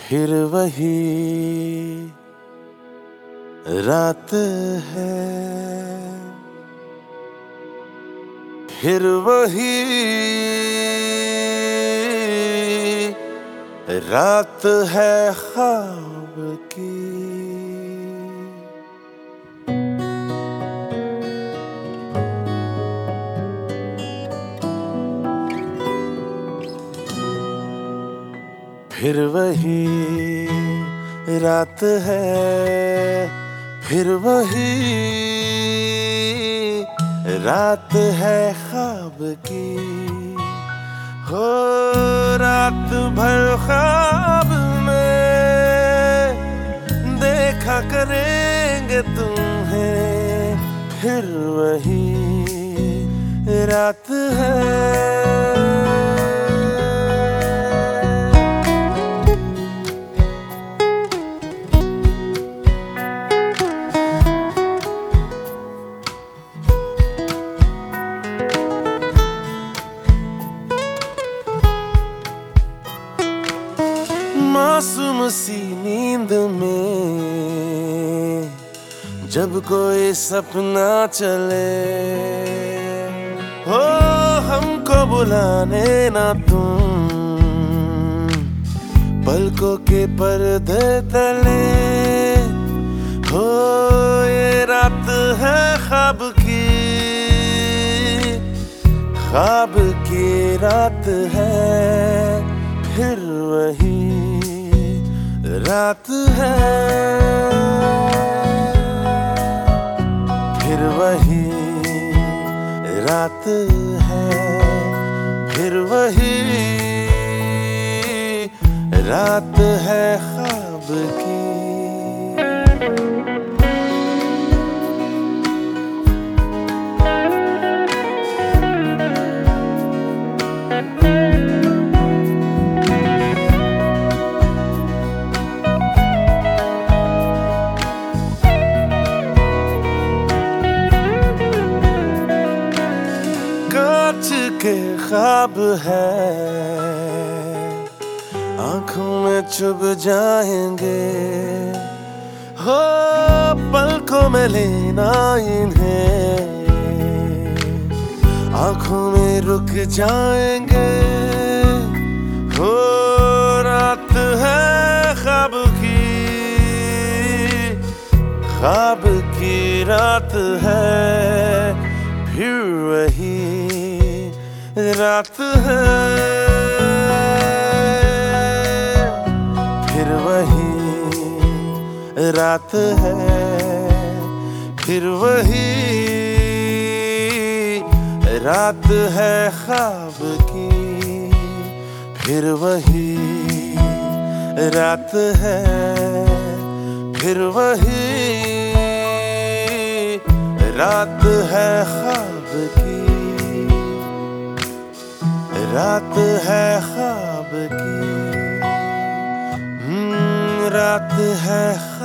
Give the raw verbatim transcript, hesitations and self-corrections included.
फिर वही रात है, फिर वही रात है ख्वाब की। फिर वही रात है, फिर वही रात है ख्वाब की। हो रात भर ख्वाब में देखा करेंगे तुम्हें, फिर वही रात है। मासूम सी नींद में जब कोई सपना चले, हो हमको बुलाने ना तुम पलकों के पर्दे तले। हो ये रात है ख्वाब की, ख्वाब की रात है, फिर वही रात है, फिर वही रात है, फिर वही रात है ख्वाब की। कांच के ख्वाब है, आंखों में चुभ जाएंगे, हो पलकों में लेना इन्हें, आंखों में रुक जाएंगे। हो रात है ख्वाब की, ख्वाब की रात है, फिर वही रात है, फिर वही रात है, फिर वही रात है ख्वाब की। फिर वही रात है, फिर वही रात है ख्वाब की, रात है ख्वाब की, हम्म रात है।